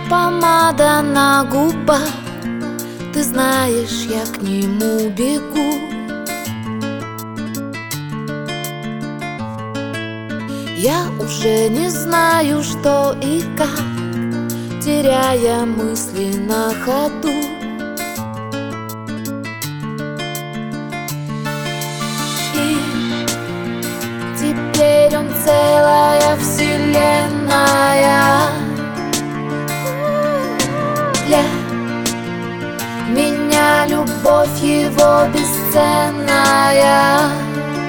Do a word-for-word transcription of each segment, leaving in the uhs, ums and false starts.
помада на губах, ты знаешь, я к нему бегу. Я уже не знаю, что и как, теряя мысли на ходу. И теперь он целая вселенная. Для меня любовь его бесценная.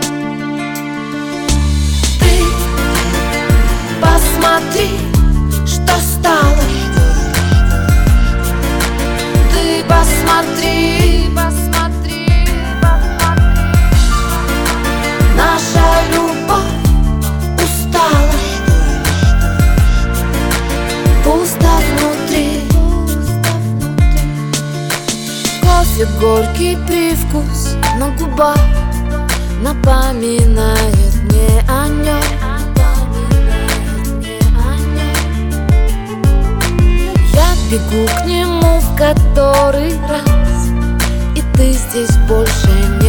Ты посмотри, что стало. Ты посмотри, посмотри, посмотри. Наша любовь устала, пусто внутри. Кофе, горький привкус на губах напоминает мне о нем. Я бегу к нему в который раз, и ты здесь больше не